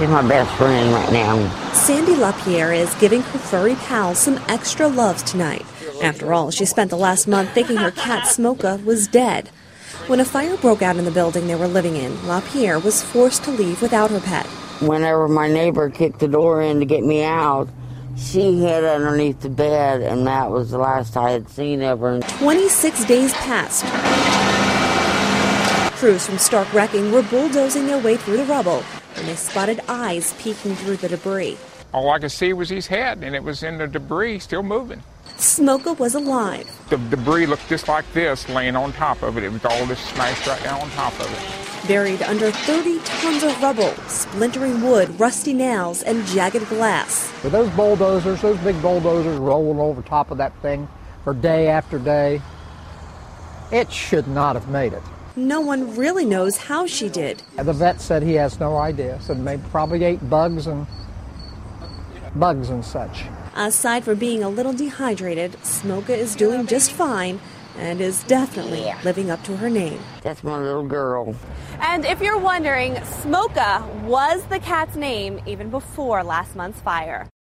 She's my best friend right now. Sandy LaPierre is giving her furry pal some extra love tonight. After all, she spent the last month thinking her cat Smoka was dead. When a fire broke out in the building they were living in, LaPierre was forced to leave without her pet. Whenever my neighbor kicked the door in to get me out, she hid underneath the bed, and that was the last I had seen of her. 26 days passed. Crews from Stark Wrecking were bulldozing their way through the rubble when they spotted eyes peeking through the debris. All I could see was his head, and it was in the debris, still moving. Smoka was alive. The debris looked just like this, laying on top of it. It was all just smashed right down on top of it. Buried under 30 tons of rubble, splintering wood, rusty nails, and jagged glass. With those bulldozers, those big bulldozers rolling over top of that thing for day after day, it should not have made it. No one really knows how she did. The vet said he has no idea. Said maybe probably ate bugs and such. Aside from being a little dehydrated, Smoka is doing just fine and is definitely living up to her name. That's my little girl. And if you're wondering, Smoka was the cat's name even before last month's fire.